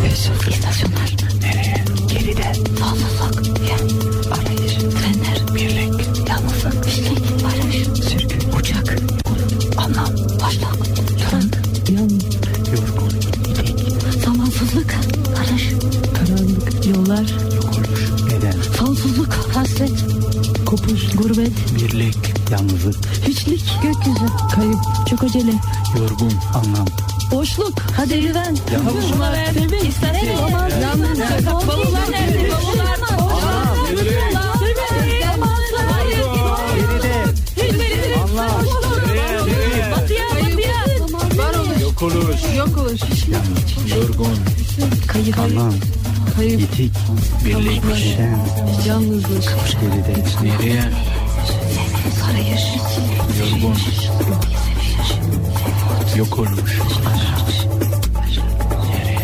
Yusuf. İstasyonlar. Nereye? Geride. Sonsuzluk. Yan. Arayış. Trenler. Birlik. Yalnızlık. Hiçlik. Barış. Sürgün. Uçak. Anlam. Başlak. Turun. Yan. Yorgun. İtik. Zamansızlık. Barış. Karanlık. Yollar. Yok oluş. Neden? Sonsuzluk. Hasret. Kopuş. Gurbet. Birlik. Yalnızlık. Hiçlik. Gökyüzü. Kayıp. Çok acele. Yorgun. Anlam. Boşluk. Hadi güven. Yalnızlık. Sevmek. İstek. Olmaz. Yalnızlık. Bavullar nerede? Bavullar. Yok oluş. Yok oluş. Yorgun. Kayıp. Anlam. Kayıp. İtik. Birlik. Şen. Yalnızlık. Geride. Nereye? Arayış. Yorgun. Yok oluş. Nereye?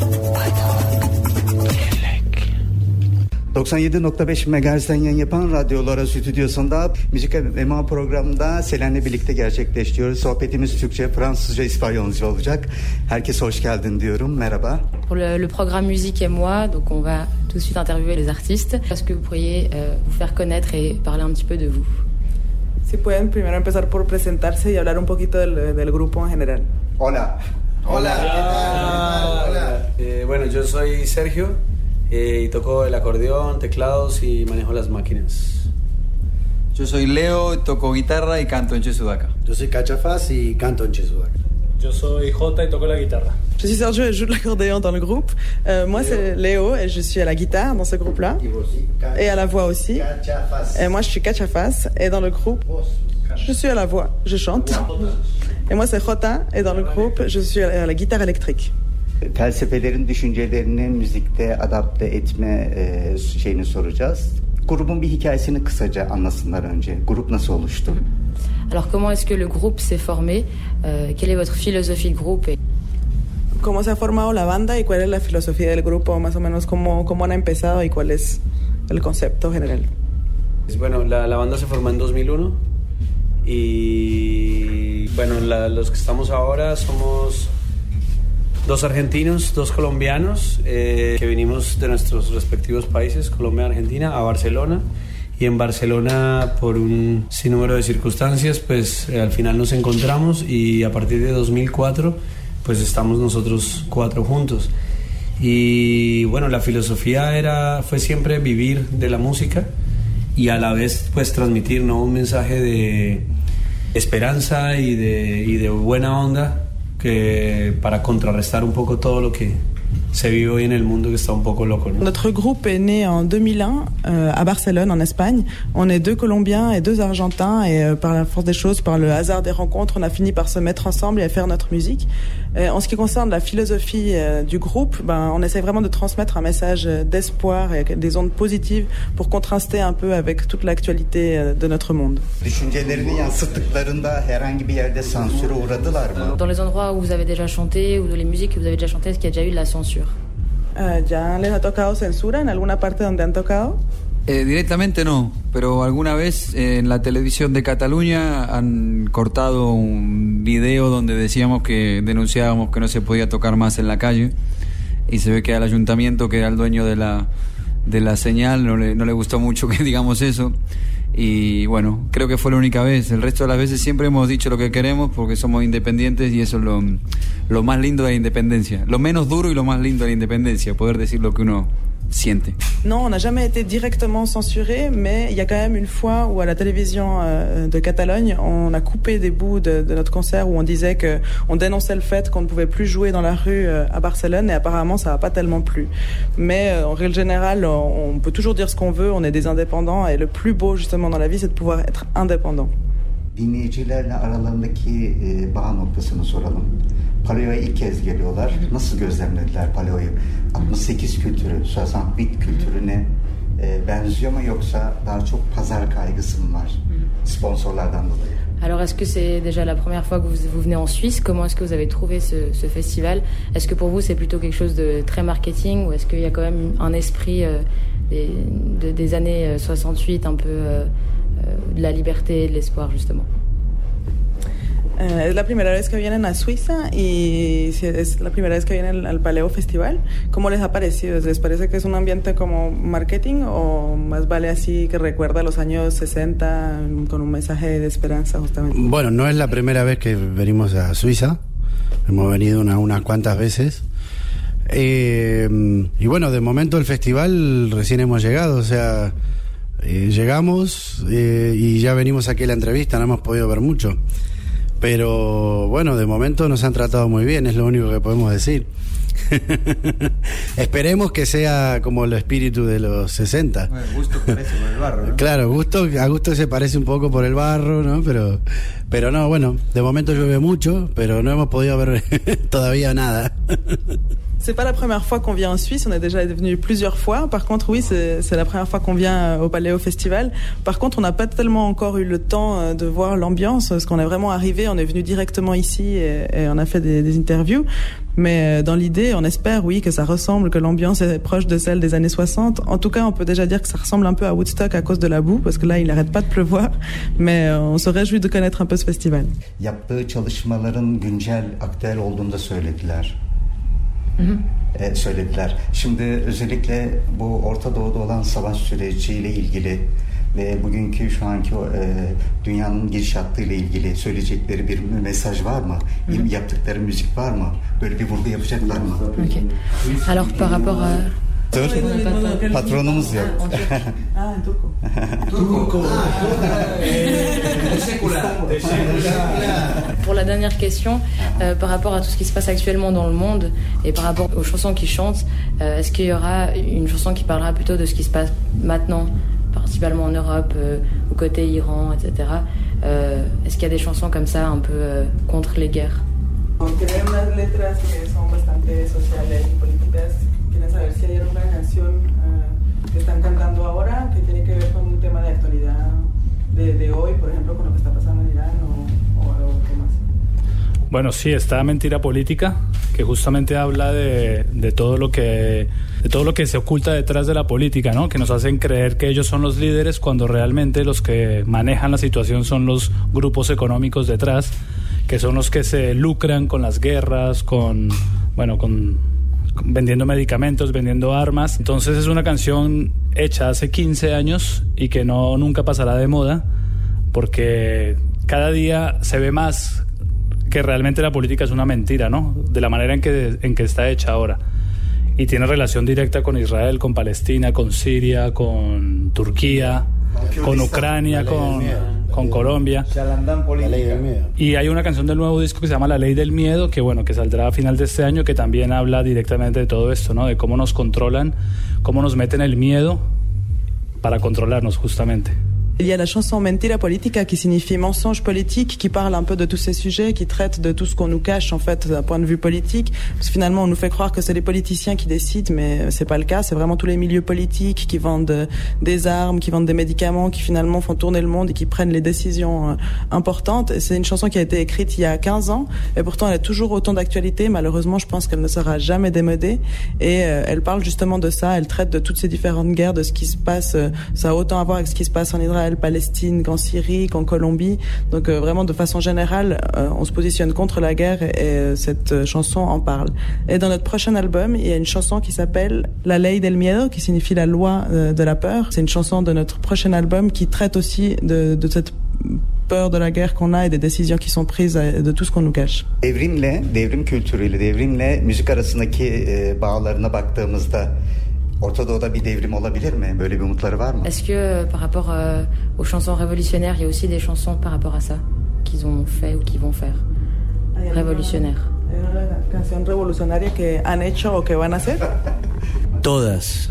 Birlik. 97.5 MHz'den yayın yapan Radyolara Stüdyosu'nda Müzik ve Ema programında Selen'le birlikte gerçekleştiriyoruz. Sohbetimiz Türkçe, Fransızca, İspanyolca olacak. Herkese hoş geldin diyorum. Merhaba. Pour le programme Musique et moi, donc on va tout de suite interviewer les artistes. Est-ce que vous pourriez vous faire connaître et parler un petit peu de vous? Si pueden primero empezar por presentarse y hablar un poquito del grupo en general. Hola. Hola. Hola. Bueno, yo soy Sergio y toco el acordeón, teclados y manejo las máquinas. Yo soy Leo, toco guitarra y canto en Chesudaca. Yo soy Cachafaz y canto en Chesudaca. Yo soy Jota y toco la guitarra. Je suis Sergio et je joue de l'accordéon dans le groupe. Moi, c'est Léo et je suis à la guitare dans ce groupe-là. Et à la voix aussi. Et moi, je suis Cachafaz et dans le groupe, je suis à la voix, je chante. Et moi, c'est Jota et dans le groupe, je suis à la guitare électrique. Felsefelerin, düşüncelerini müzikte adapte etme şeyini soracağız. Grubun bir hikayesini kısaca anlasınlar önce. Grup nasıl oluştu? Alors comment est-ce que le groupe s'est formé? Quelle est votre philosophie de groupe? ¿Cómo se ha formado la banda y cuál es la filosofía del grupo? Más o menos, ¿cómo han empezado y cuál es el concepto general? Bueno, la banda se formó en 2001 y bueno, los que estamos ahora somos dos argentinos, dos colombianos que vinimos de nuestros respectivos países, Colombia y Argentina, a Barcelona. Y en Barcelona, por un sinnúmero de circunstancias, pues al final nos encontramos y a partir de 2004, pues estamos nosotros cuatro juntos. Y bueno, la filosofía fue siempre vivir de la música y a la vez pues transmitir, ¿no?, un mensaje de esperanza y de buena onda, que para contrarrestar un poco todo lo que se vive hoy en el mundo, que está un poco loco, ¿no? Notre groupe est né en 2001 à Barcelone, en Espagne. On est deux Colombiens et deux Argentins et par la force des choses, par le hasard des rencontres, on a fini par se mettre ensemble et à faire notre musique. En ce qui concerne la philosophie du groupe, on essaie vraiment de transmettre un message d'espoir et des ondes positives pour contraster un peu avec toute l'actualité de notre monde. Düşüncelerini yansıttıklarında herhangi bir yerde sansüre uğradılar mı? Dans les endroits où vous avez déjà chanté ou dans les musiques que vous avez déjà chantées, est-ce qu'il y a déjà eu de la censure? ¿Ya les ha tocado censura en alguna parte donde han tocado? Directamente no, pero alguna vez en la televisión de Cataluña han cortado un video donde decíamos que denunciábamos que no se podía tocar más en la calle y se ve que al ayuntamiento, que era el dueño de la señal, no le gustó mucho que digamos eso. Y bueno, creo que fue la única vez. El resto de las veces siempre hemos dicho lo que queremos porque somos independientes y eso es lo más lindo de la independencia. Lo menos duro y lo más lindo de la independencia, poder decir lo que uno siente. Non, on n'a jamais été directement censuré, mais il y a quand même une fois où à la télévision de Catalogne, on a coupé des bouts de notre concert où on disait qu'on dénonçait le fait qu'on ne pouvait plus jouer dans la rue à Barcelone et apparemment ça n'a pas tellement plu. Mais en règle générale, on peut toujours dire ce qu'on veut, on est des indépendants et le plus beau justement dans la vie, c'est de pouvoir être indépendant. Dinleyicilerle aralarındaki bağ noktasını soralım. Paleo'ya ilk kez geliyorlar. Nasıl gözlemlediler Paleo'yu? 68 kültürü, 68 kültürüne benziyor mu yoksa daha çok pazar kaygısı mı var sponsorlardan dolayı? Alors est-ce que c'est déjà la première fois que vous venez en Suisse? Comment est-ce que vous avez trouvé ce festival? Est-ce que pour vous c'est plutôt quelque chose de très marketing ou est-ce qu'il y a quand même un esprit des années 68, un peu de la liberté et de l'espoir justement? Es la primera vez que vienen a Suiza y es la primera vez que vienen al Paleo Festival. ¿Cómo les ha parecido? ¿Les parece que es un ambiente como marketing o más vale así que recuerda los años 60 con un mensaje de esperanza justamente? Bueno, no es la primera vez que venimos a Suiza. Hemos venido unas cuantas veces. Y bueno, de momento el festival recién hemos llegado, o sea, llegamos y ya venimos aquí a la entrevista, no hemos podido ver mucho. Pero bueno, de momento nos han tratado muy bien, es lo único que podemos decir. Esperemos que sea como el espíritu de los 60. Bueno, gusto parece por el barro, ¿no? Claro, a gusto se parece un poco por el barro, ¿no? Pero no, bueno, de momento llueve mucho, pero no hemos podido ver todavía nada. C'est pas la première fois qu'on vient en Suisse, on est déjà venu plusieurs fois. Par contre, oui, c'est la première fois qu'on vient au Paléo Festival. Par contre, on n'a pas tellement encore eu le temps de voir l'ambiance, parce qu'on est vraiment arrivé, on est venu directement ici et on a fait des interviews. Mais dans l'idée, on espère, oui, que ça ressemble, que l'ambiance est proche de celle des années 60. En tout cas, on peut déjà dire que ça ressemble un peu à Woodstock à cause de la boue, parce que là, il n'arrête pas de pleuvoir. Mais on se réjouit de connaître un peu ce festival. Yaptığı çalışmaların güncel, aktüel olduğunu da söylediler. Söylediler. Şimdi özellikle bu Orta Doğu'da olan savaş süreciyle ilgili ve bugünkü şu anki dünyanın gidişatıyla ilgili söyleyecekleri bir mesaj var mı? Yaptıkları müzik var mı? Böyle bir vurgu yapacaklar mı? Okay. Alors par rapport à... Patronumuz yok. Ah, en turco. Pour la dernière question, par rapport à tout ce qui se passe actuellement dans le monde et par rapport aux chansons qu'ils chantent, est-ce qu'il y aura une chanson qui parlera plutôt de ce qui se passe maintenant, principalement en Europe, au côté Iran, etc. Est-ce qu'il y a des chansons comme ça un peu contre les guerres? Aunque hay unas letras que son bastante sociales y políticas, quieren saber si hay alguna canción que están cantando ahora que tiene que ver con un tema de actualidad de hoy, por ejemplo, con lo que está pasando en Irán o algo más. Bueno, sí, está Mentira Política, que justamente habla de todo lo que se oculta detrás de la política, ¿no? Que nos hacen creer que ellos son los líderes cuando realmente los que manejan la situación son los grupos económicos detrás, que son los que se lucran con las guerras, con vendiendo medicamentos, vendiendo armas. Entonces es una canción hecha hace 15 años y que nunca pasará de moda, porque cada día se ve más que realmente la política es una mentira, ¿no? De la manera en que está hecha ahora. Y tiene relación directa con Israel, con Palestina, con Siria, con Turquía, con Ucrania, con Colombia. Y hay una canción del nuevo disco que se llama La Ley del Miedo, que saldrá a final de este año, que también habla directamente de todo esto, ¿no? De cómo nos controlan, cómo nos meten el miedo para controlarnos justamente. Il y a la chanson Mentira Politica qui signifie mensonge politique, qui parle un peu de tous ces sujets, qui traite de tout ce qu'on nous cache en fait d'un point de vue politique. Parce que finalement on nous fait croire que c'est les politiciens qui décident, mais c'est pas le cas. C'est vraiment tous les milieux politiques qui vendent des armes, qui vendent des médicaments, qui finalement font tourner le monde et qui prennent les décisions importantes. Et c'est une chanson qui a été écrite il y a 15 ans et pourtant elle a toujours autant d'actualité. Malheureusement, je pense qu'elle ne sera jamais démodée et elle parle justement de ça. Elle traite de toutes ces différentes guerres, de ce qui se passe. Ça a autant à voir avec ce qui se passe en Israël, Palestine, qu'en Syrie, qu'en Colombie. Donc vraiment de façon générale, on se positionne contre la guerre et cette chanson en parle. Et dans notre prochain album, il y a une chanson qui s'appelle La Ley del Miedo, qui signifie la loi de la peur. C'est une chanson de notre prochain album qui traite aussi de cette peur de la guerre qu'on a et des décisions qui sont prises, de tout ce qu'on nous cache. Devrim kültürüyle, devrimle müzik arasındaki bağlarına baktığımızda Orta Doğu'da bir devrim olabilir mi? Böyle bir umutları var mı? Est-ce que par rapport aux chansons révolutionnaires, il y a aussi des chansons par rapport à ça qu'ils ont fait ou qu'ils vont faire révolutionnaires? ¿Hay una canción revolucionaria que han hecho o que van a hacer? Todas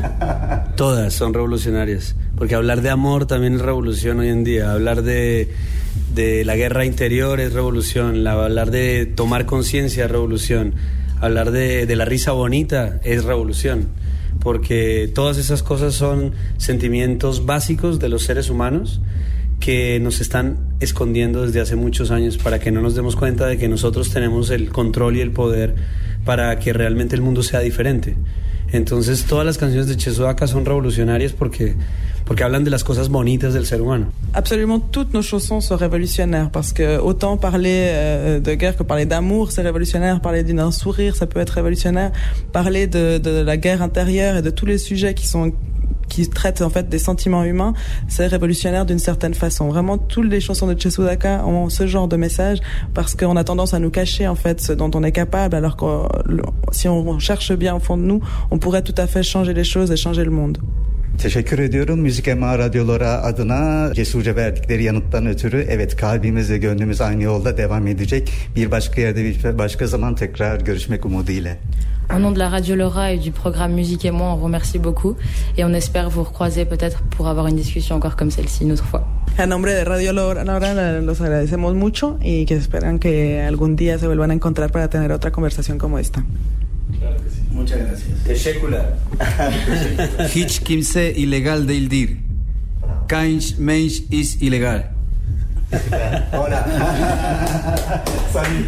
son revolucionarias, porque hablar de amor también es revolución hoy en día, hablar de la guerra interior es revolución, hablar de tomar conciencia es revolución, hablar de la risa bonita es revolución, porque todas esas cosas son sentimientos básicos de los seres humanos que nos están escondiendo desde hace muchos años para que no nos demos cuenta de que nosotros tenemos el control y el poder para que realmente el mundo sea diferente. Entonces todas las canciones de Che Sudaka son revolucionarias porque hablan de las cosas bonitas del ser humano. Absolument toutes nos chansons sont révolutionnaires parce que autant parler de guerre que parler d'amour, c'est révolutionnaire. Parler d'un sourire, ça peut être révolutionnaire. Parler de la guerre intérieure et de tous les sujets qui traitent en fait des sentiments humains, c'est révolutionnaire d'une certaine façon. Vraiment, toutes les chansons de Che Sudaka ont ce genre de message parce qu'on a tendance à nous cacher en fait ce dont on est capable, alors que si on cherche bien au fond de nous, on pourrait tout à fait changer les choses et changer le monde. Teşekkür ediyorum Müzik Ema Radyoları adına cesurca verdikleri yanıttan ötürü. Evet, kalbimiz ve gönlümüz aynı yolda devam edecek. Bir başka yerde bir başka zaman tekrar görüşmek umuduyla. Au nom de la Radio Lora et du programme Musique et moi, on vous remercie beaucoup et on espère vous recroiser peut-être pour avoir une discussion encore comme celle-ci une autre fois. En nombre de Radio Lora los agradecemos mucho y que esperan que algún día se vuelvan a encontrar para tener otra conversación como esta. Claro que sí. Muchas gracias. Teşekkürler. Hiç kimse illegal değildir. Kein Mensch ist illegal. Hola. Salut.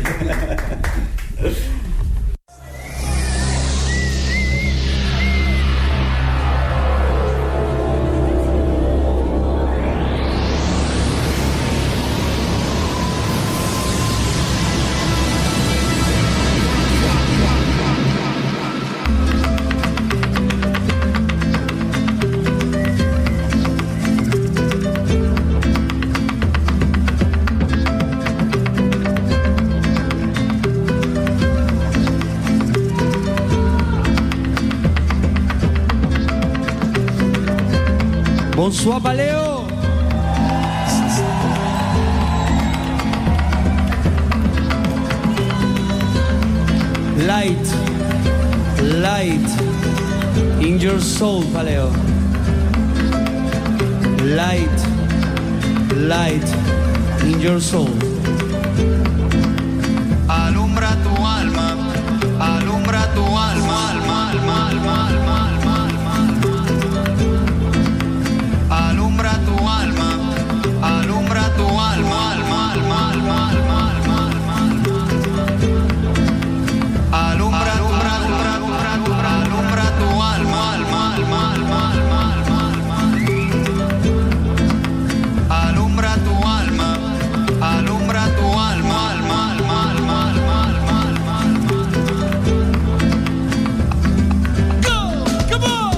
Bonsoir Paléo. Light, light in your soul, Paléo. Light, light in your soul. Alumbra tu alma, alumbra tu alma, alma, alma, alma, alma, alma, alma. Alumbra tu alma, alumbra tu alma, alma, alma, alma, alma, alma, alma. Alumbra, alumbra, alumbra, alumbra, alumbra tu alma, alma, alma, alma, alma, alma. Alumbra tu alma, alumbra tu alma, alma, alma, alma, alma, alma, alma. Go, come on.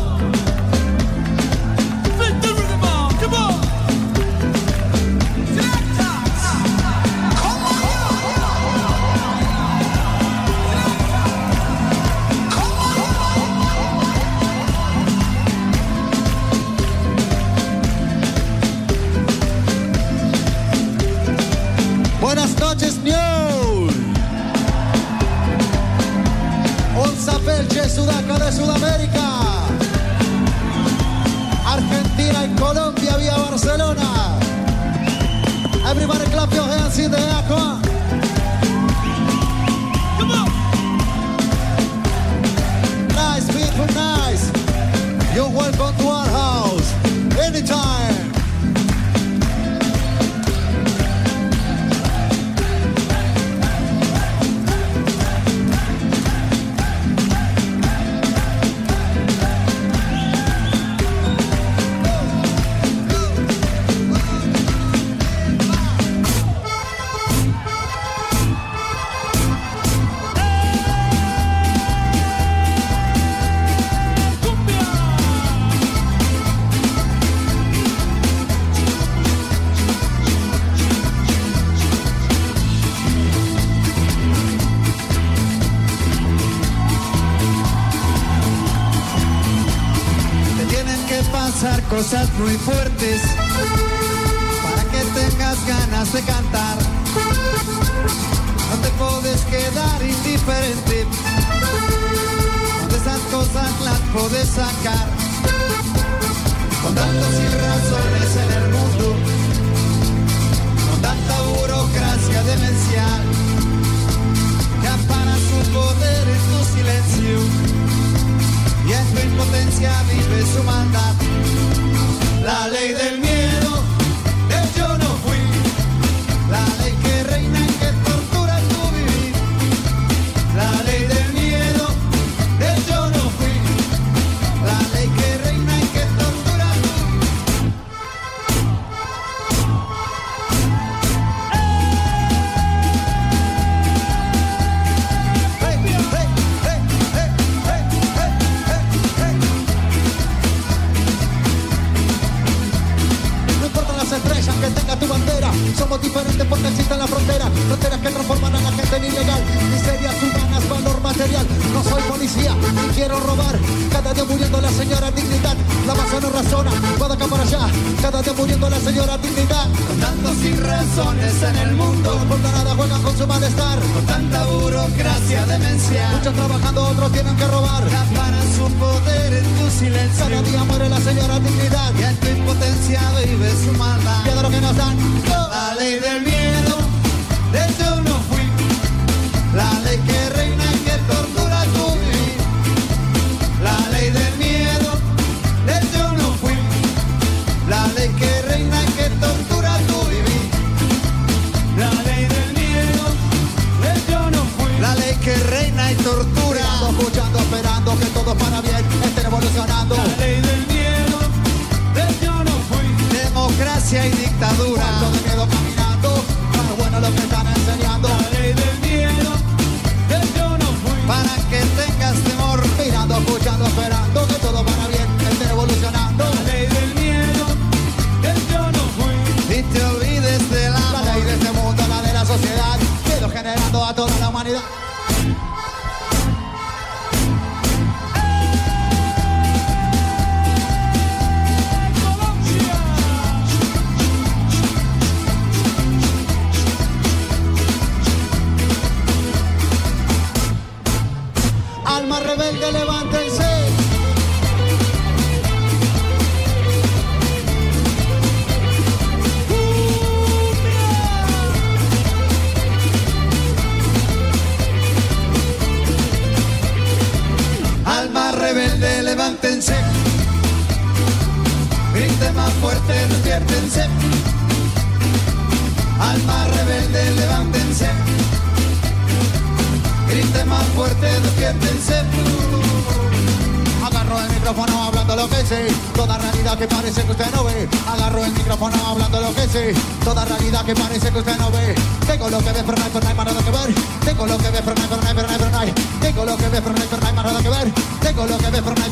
Flip the rhythm on, come on. Buenas noches, News. Un sapel Che Sudaka de Sudamérica. Argentina y Colombia vía Barcelona. Everybody clap your hands in the air, come on. Come on. Nice, beautiful, nice. You're welcome to our house anytime. Cosas muy fuertes para que tengas ganas de cantar. No te puedes quedar indiferente. De esas cosas las puedes sacar. Con tantos sin razones en el mundo, con tanta burocracia demencial que ampara su poder en tu silencio y en tu impotencia vive su maldad. La ley del miedo, de yo que tenga tu bandera. Somos diferentes porque existen las fronteras, fronteras que transforman a la gente en ilegal. Miserias humanas, valor material. No soy policía ni quiero robar. Cada día muriendo la señora Dignidad. La masa no razona, va de acá para allá. Cada día muriendo la señora Dignidad. Con tantos sin razones en el mundo, no por nada juegan con su malestar. Con tanta burocracia demencial, muchos trabajando, otros tienen que robar. Acaparan su poder en tu silencio. Cada día muere la señora Dignidad. Y en tu impotencia vive su maldad. Y de lo que nos dan. La ley del miedo, de yo no fui. La ley que reina y que tortura tu vivir. La ley del miedo, de yo no fui. La ley que reina y que tortura tu vivir. La ley del miedo, de yo no fui. La ley que reina y tortura. Mirando, escuchando, esperando que todo para bien esté evolucionando. La ley del miedo, de yo no fui. Democracia y dictadura. Cuarto de miedo caminando, más bueno lo que están enseñando. La ley del miedo, de yo no fui. Para que tengas temor. Mirando, escuchando, esperando que todo para bien esté evolucionando. La ley del miedo, de yo no fui. Y te olvides de la ley de este mundo, la de la sociedad. Miedo generando a toda la humanidad. Alma rebelde, levántense. Alma rebelde, levántense. Griten más fuerte, despiértense. Alma rebelde, levántense. Griten más fuerte, despiértense. Agarro el micrófono hablando lo que sé. Toda realidad que parece que usted no ve. Agarro el micrófono hablando lo que sé. Toda realidad que parece que usted no ve. Tengo lo que ve, pero no hay más nada que ver. Tengo lo que ve, pero no hay. Tengo lo que ve, pero no hay más nada que ver. Tengo lo que ve, pero no hay.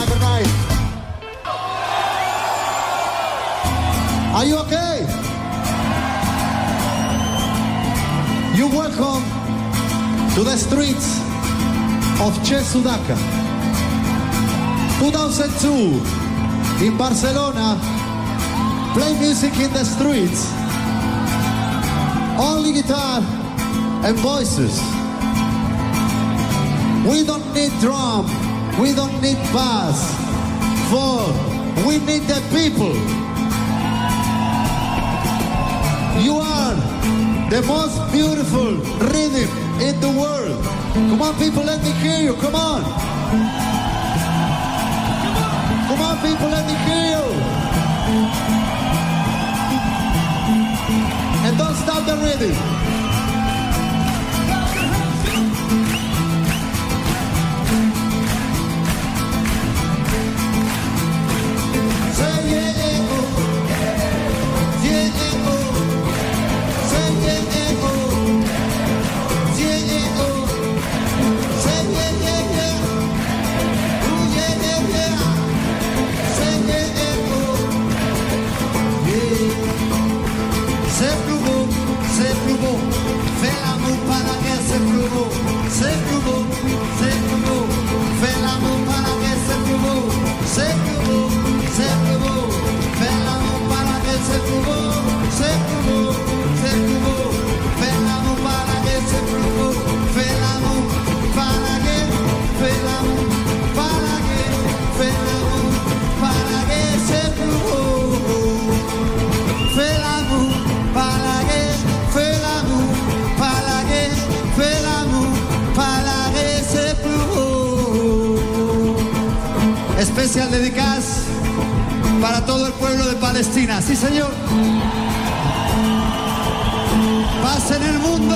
Are you okay? You welcome to the streets of Che Sudaca. 2002 in Barcelona. Play music in the streets. Only guitar and voices. We don't need drum. We don't need bass. For we need the people. You are the most beautiful rhythm in the world. Come on, people, let me hear you. Come on. Come on, people, let me hear you. And don't stop the rhythm. Say yeah, oh. Yeah, oh. Say yeah, oh. Yeah, oh. Say yeah, yeah. Ooh, yeah, yeah. Say yeah, oh. Yeah. C'est plus beau, fais l'amour para que c'est plus beau. C'est plus beau, fais l'amour para que c'est plus beau. C'est plus beau, fais l'amour para que c'est plus beau. C'est plus beau, fais l'amour para que c'est plus beau. Fais l'amour para que, fais l'amour para que, fais l'amour para que c'est plus beau. Fais l'amour para que, fais l'amour para que, fais l'amour para que c'est plus beau. Especial dedicadas para todo el pueblo de Palestina. Sí, señor. Paz en el mundo.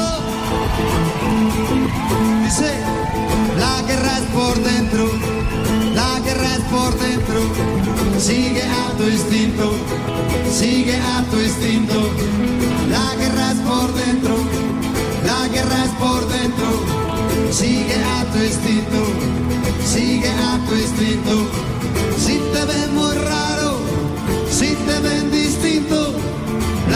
Dice, la guerra es por dentro, la guerra es por dentro. Sigue a tu instinto, sigue a tu instinto. La guerra es por dentro, la guerra es por dentro. Sigue a tu instinto, sigue a tu instinto. Si te ven muy raro, si te ven distinto,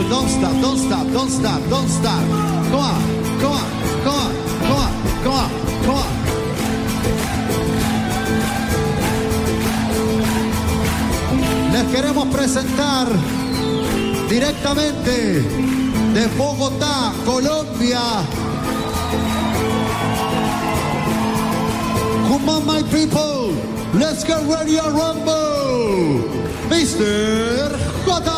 don't stop, don't stop, don't stop, don't stop. Come on, come on, come on, come on, come on, come on. Les queremos presentar directamente de Bogotá, Colombia. Come on, my people, let's get ready to rumble, Mr. J.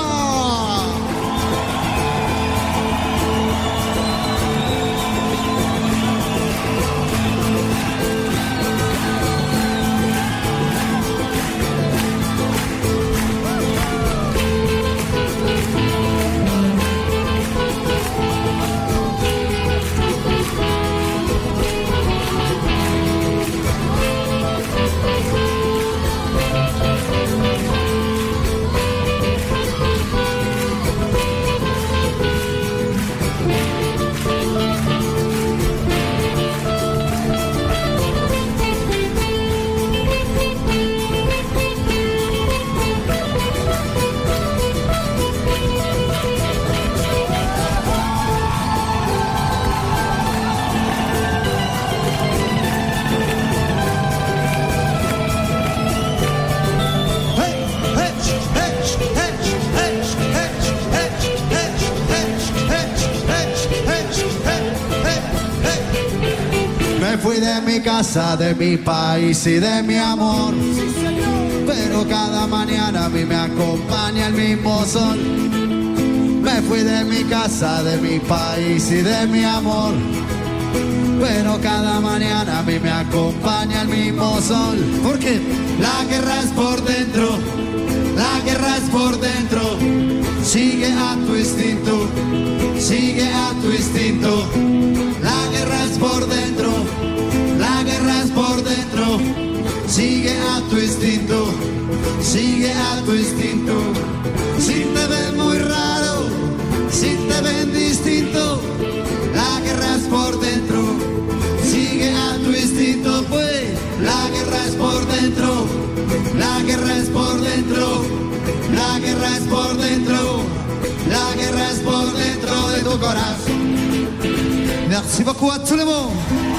Me fui de mi casa, de mi país y de mi amor. Pero cada mañana a mí me acompaña el mismo sol. Me fui de mi casa, de mi país y de mi amor. Pero cada mañana a mí me acompaña el mismo sol. Porque la guerra es por dentro, la guerra es por dentro. Sigue a tu instinto, sigue a tu instinto. La guerra es por dentro, la guerra es por dentro. Sigue a tu instinto, sigue a tu instinto. Si te ven muy raro, si te ven distinto, la guerra es por dentro. Sigue a tu instinto, pues la guerra es por dentro, la guerra es por dentro, la guerra es por dentro, la guerra es por dentro de tu corazón. Merci beaucoup à tout le monde.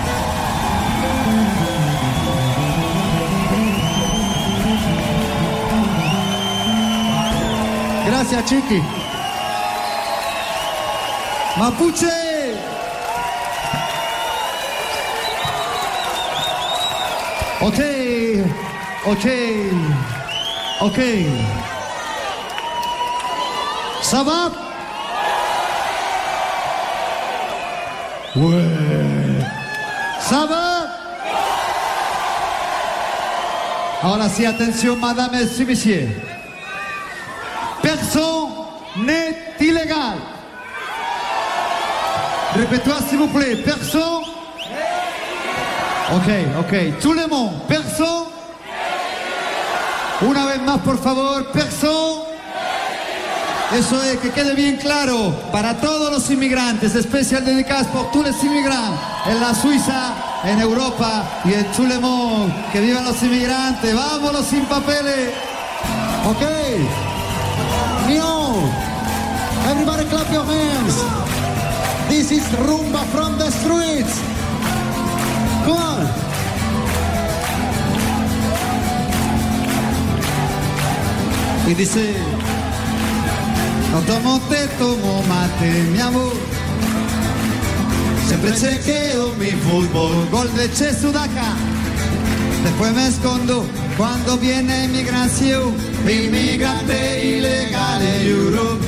Gracias, Chiqui. Mapuche. Ok, ok, ok. Ça va? Ouais. Ça va? Ahora sí, atención, mesdames et messieurs. Personne n'est illégal. Répétez-moi s'il vous plaît. Personne. Ok, ok. Tout le monde. Personne. Una vez más, por favor. Personne. Eso es, que quede bien claro para todos los inmigrantes, especial dedicadas por todos los inmigrantes en la Suiza, en Europa y en tout le monde. Que vivan los inmigrantes. Vámonos sin papeles. Ok. Nyon. Everybody clap your hands. This is rumba from the streets. Come on. Y dice, no tomo té, tomo mate, mi amor. Siempre chequeo mi fútbol, gol de Che Sudaca. Después me escondo cuando viene inmigración, inmigrante ilegal en Europa.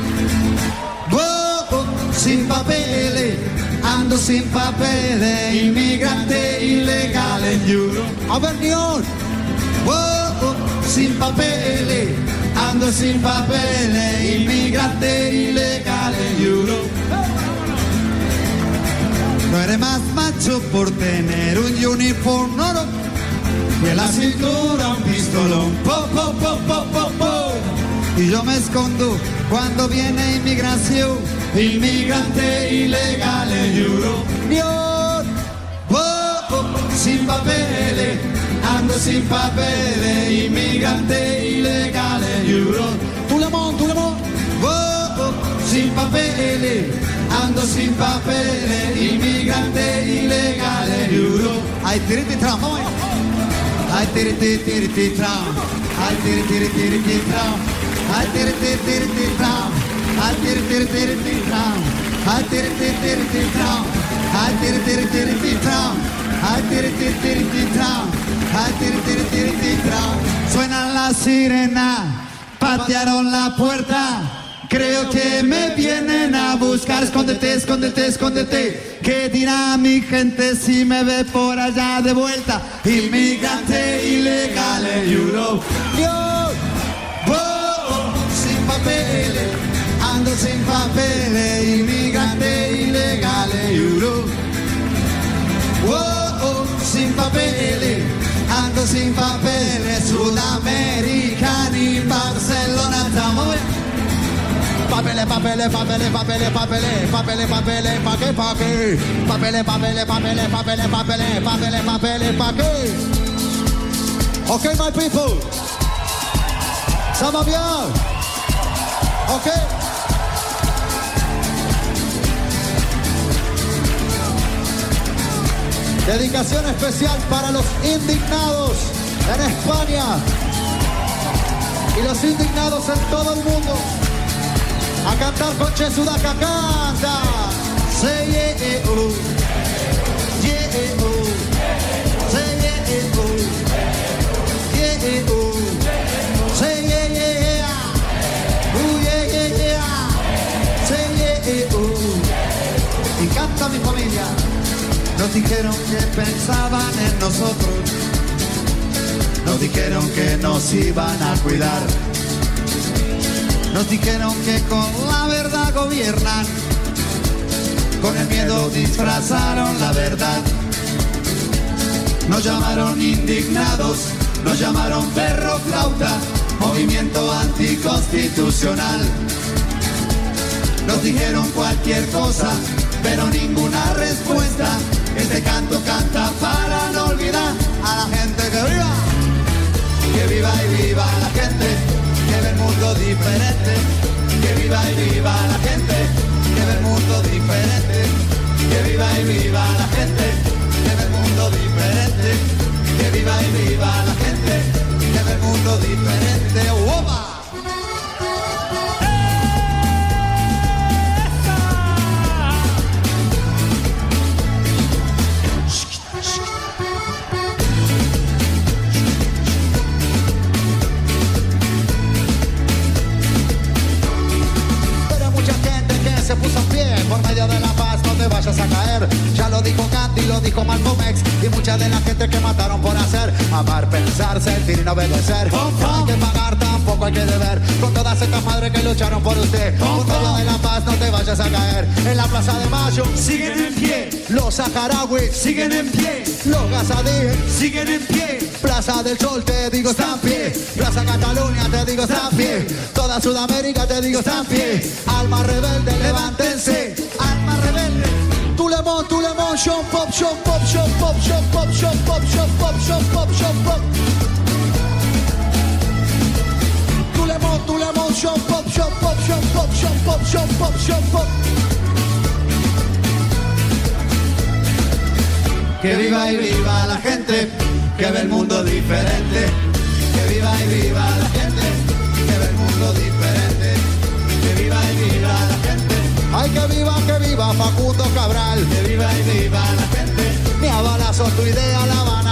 Oh, sin papeles, ando sin papeles, inmigrante ilegal en Europa. A ver, Dios. Oh, sin papeles, ando sin papeles, inmigrante ilegal en Europa. No eres más macho por tener un uniforme oro y en la cintura un pistolón. Po, po, po, po, po, po. Y yo me escondo cuando viene inmigración, inmigrante ilegal en Europa. Dios, oh, oh, sin papeles, ando sin papeles, inmigrante ilegal en Europa. Tout le monde, oh, oh, sin papeles, ando sin papeles, inmigrante ilegal en Europa. Ay, tiriti tram, vamos. Ay, tiriti tram, ay, tiriti tram, ay, tiriti tram, ay, tiriti tram, ay, tiriti tram, ay, tiriti tram, ay, tiriti tram, ay, tiriti tram. Suenan las sirenas, patearon la puerta. Creo que me vienen a buscar. Escóndete, escóndete, escóndete. ¿Qué dirá mi gente si me ve por allá de vuelta? Inmigrante ilegal en Europa. Yo, sin papeles, ando sin papeles. Inmigrante ilegal en Europa. Sin papeles, ando sin papeles. Sudamericana y Barcelona estamos. Papeles, papeles, papeles, papeles, papeles, papeles, papeles, pa' qué, pa' qué. Papeles, papeles, papeles, papeles, papeles, papeles, papeles, pa' qué. Okay, my people. Ça va bien? Okay. Dedicación especial para los indignados en España y los indignados en todo el mundo. A cantar con Che Sudaca, canta. Say yeah, oh. Yeah, oh. Say yeah, oh. Yeah, oh. Say yeah, yeah. Yeah, yeah, yeah. Say yeah, oh. Y canta mi familia. Nos dijeron que pensaban en nosotros. Nos dijeron que nos iban a cuidar. Nos dijeron que con la verdad gobiernan. Con el miedo disfrazaron la verdad. Nos llamaron indignados, nos llamaron perro flauta, movimiento anticonstitucional. Nos dijeron cualquier cosa, pero ninguna respuesta. Este canto canta para no olvidar a la gente que viva. Que viva y viva la gente, que ve el mundo diferente. Que viva y viva la gente, que ve el mundo diferente. Que viva y viva la gente, que ve el mundo diferente. Que viva y viva la gente, que ve el mundo diferente. ¡Opa! Se puso en pie, por medio de la paz no te vayas a caer. Ya lo dijo Gandhi, lo dijo Malcolm X y mucha de la gente que mataron por hacer. Amar, pensar, sentir y no obedecer. No hay que pagar, tampoco hay que deber. Con todas estas madres que lucharon por usted. Por medio de la paz no te vayas a caer. En la Plaza de Mayo siguen en pie. Los saharauis siguen en pie. Los gazadíes siguen en pie. Plaza del Sol te digo está en pie. Plaza Cataluña te digo está en pie. Toda Sudamérica te digo está en pie. Alma rebelde, levántense, alma rebelde. Tout le monde, chon pop, chon pop, chon pop, chon pop, chon pop, chon pop, chon pop, chon pop. Tout le monde, chon pop, chon pop, chon pop, chon pop, chon pop, chon pop. Que viva y viva la gente, que ve el mundo diferente. Que viva y viva la gente, que ve el mundo diferente. Que viva y viva la gente. Ay, que viva Facundo Cabral. Que viva y viva la gente. Ni a balazos tu idea la van